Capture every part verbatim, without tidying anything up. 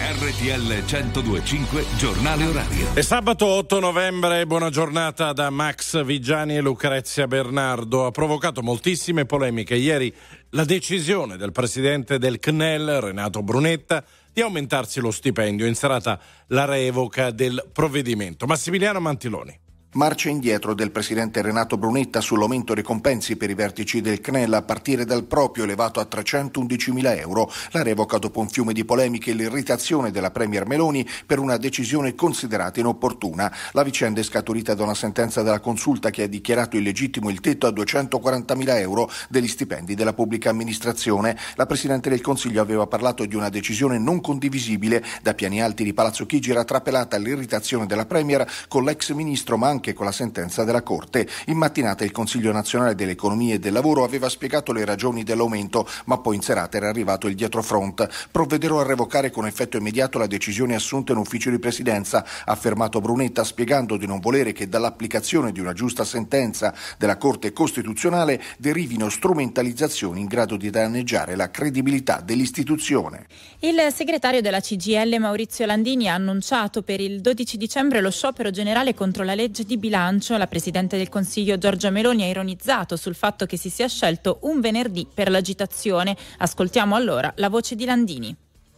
R T L centodue e cinque giornale orario. È sabato otto novembre, buona giornata da Max Vigiani e Lucrezia Bernardo. Ha provocato moltissime polemiche ieri la decisione del presidente del C N E L, Renato Brunetta, di aumentarsi lo stipendio, in serata la revoca del provvedimento. Massimiliano Mantiloni. Marcia indietro del presidente Renato Brunetta sull'aumento dei compensi per i vertici del C N E L a partire dal proprio elevato a trecentoundicimila euro. La revoca dopo un fiume di polemiche e l'irritazione della premier Meloni per una decisione considerata inopportuna. La vicenda è scaturita da una sentenza della Consulta che ha dichiarato illegittimo il tetto a duecentoquarantamila euro degli stipendi della pubblica amministrazione. La Presidente del Consiglio aveva parlato di una decisione non condivisibile. Da piani alti di Palazzo Chigi era trapelata l'irritazione della premier con l'ex ministro, ma anche con la sentenza della Corte. In mattinata il Consiglio nazionale dell'economia e del lavoro aveva spiegato le ragioni dell'aumento, ma poi in serata era arrivato il dietrofront. Provvederò a revocare con effetto immediato la decisione assunta in ufficio di presidenza, ha affermato Brunetta, spiegando di non volere che dall'applicazione di una giusta sentenza della Corte Costituzionale derivino strumentalizzazioni in grado di danneggiare la credibilità dell'istituzione. Il segretario della C G I L Maurizio Landini ha annunciato per il dodici dicembre lo sciopero generale contro la legge di bilancio. La Presidente del Consiglio Giorgia Meloni ha ironizzato sul fatto che si sia scelto un venerdì per l'agitazione. Ascoltiamo allora la voce di Landini.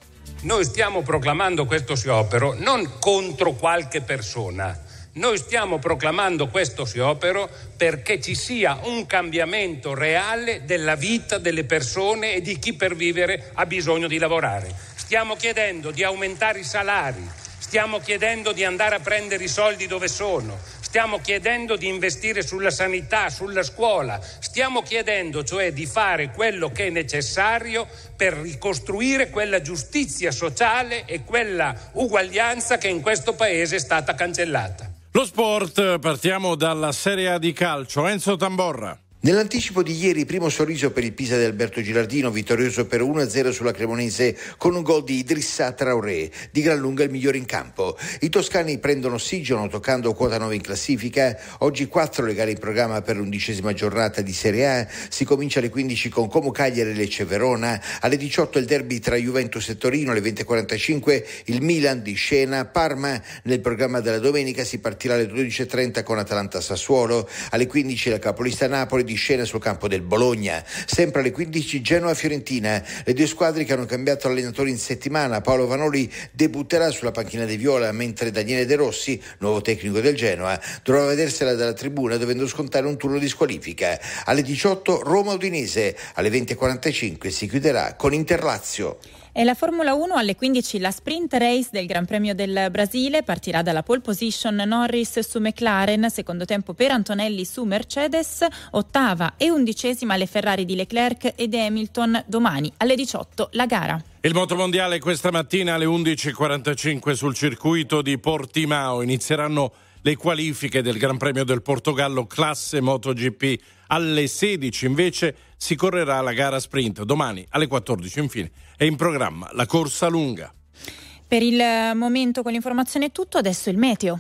Noi stiamo proclamando questo sciopero non contro qualche persona, noi stiamo proclamando questo sciopero perché ci sia un cambiamento reale della vita delle persone e di chi per vivere ha bisogno di lavorare. Stiamo chiedendo di aumentare i salari, stiamo chiedendo di andare a prendere i soldi dove sono, stiamo chiedendo di investire sulla sanità, sulla scuola, stiamo chiedendo cioè di fare quello che è necessario per ricostruire quella giustizia sociale e quella uguaglianza che in questo Paese è stata cancellata. Lo sport, partiamo dalla Serie A di calcio. Enzo Tamborra. Nell'anticipo di ieri, primo sorriso per il Pisa di Alberto Gilardino, vittorioso per uno a zero sulla Cremonese con un gol di Idrissa Traoré, di gran lunga il migliore in campo. I toscani prendono ossigeno toccando quota nove in classifica. Oggi quattro le gare in programma per l'undicesima giornata di Serie A. Si comincia alle quindici con Como Cagliari e Lecce Verona, alle diciotto il derby tra Juventus e Torino, alle venti e quarantacinque il Milan di Scena Parma. Nel programma della domenica si partirà alle dodici e trenta con Atalanta Sassuolo, alle quindici la capolista Napoli di scena sul campo del Bologna. Sempre alle quindici Genoa-Fiorentina, le due squadre che hanno cambiato allenatore in settimana. Paolo Vanoli debutterà sulla panchina dei Viola, mentre Daniele De Rossi, nuovo tecnico del Genoa, dovrà vedersela dalla tribuna dovendo scontare un turno di squalifica. Alle diciotto Roma-Udinese, alle venti e quarantacinque si chiuderà con Inter-Lazio. E la Formula uno alle quindici la sprint race del Gran Premio del Brasile, partirà dalla pole position Norris su McLaren, secondo tempo per Antonelli su Mercedes, ottava e undicesima le Ferrari di Leclerc ed Hamilton. Domani alle diciotto la gara. Il motomondiale questa mattina alle undici e quarantacinque sul circuito di Portimao. Inizieranno le qualifiche del Gran Premio del Portogallo classe MotoGP. Alle sedici invece si correrà la gara sprint. Domani alle quattordici infine è in programma la corsa lunga. Per il momento con l'informazione è tutto, adesso il meteo.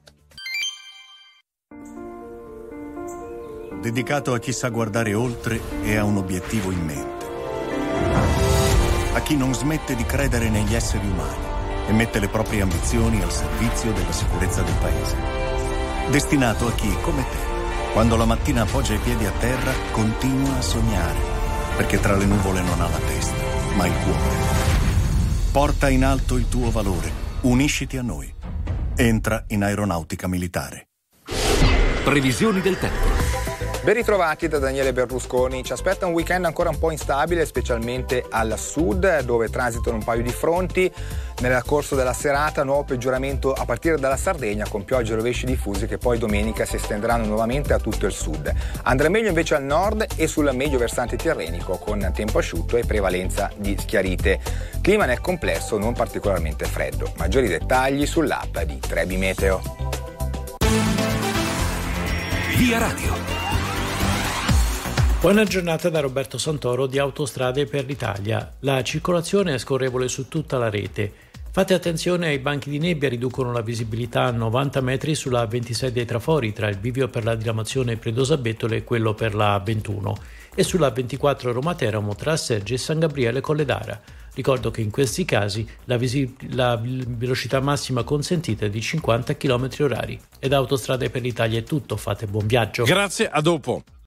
Dedicato a chi sa guardare oltre e ha un obiettivo in mente. A chi non smette di credere negli esseri umani e mette le proprie ambizioni al servizio della sicurezza del paese. Destinato a chi, come te, quando la mattina appoggia i piedi a terra, continua a sognare, perché tra le nuvole non ha la testa, ma il cuore. Porta in alto il tuo valore, unisciti a noi. Entra in Aeronautica Militare. Previsioni del tempo. Ben ritrovati da Daniele Berlusconi. Ci aspetta un weekend ancora un po' instabile, specialmente al sud, dove transitano un paio di fronti. Nel corso della serata nuovo peggioramento a partire dalla Sardegna, con piogge e rovesci diffusi che poi domenica si estenderanno nuovamente a tutto il sud. Andrà meglio invece al nord e sul medio versante tirrenico, con tempo asciutto e prevalenza di schiarite. Clima nel complesso non particolarmente freddo. Maggiori dettagli sull'app di Trebi Meteo. Via Radio. Buona giornata da Roberto Santoro di Autostrade per l'Italia. La circolazione è scorrevole su tutta la rete. Fate attenzione ai banchi di nebbia, riducono la visibilità a novanta metri sulla ventisei dei trafori tra il bivio per la diramazione Predosa-Bettole e quello per la ventuno e sulla ventiquattro Roma Teramo tra Sergi e San Gabriele Colledara. Ricordo che in questi casi la, visi- la velocità massima consentita è di cinquanta chilometri orari. E da Autostrade per l'Italia è tutto, fate buon viaggio. Grazie, a dopo.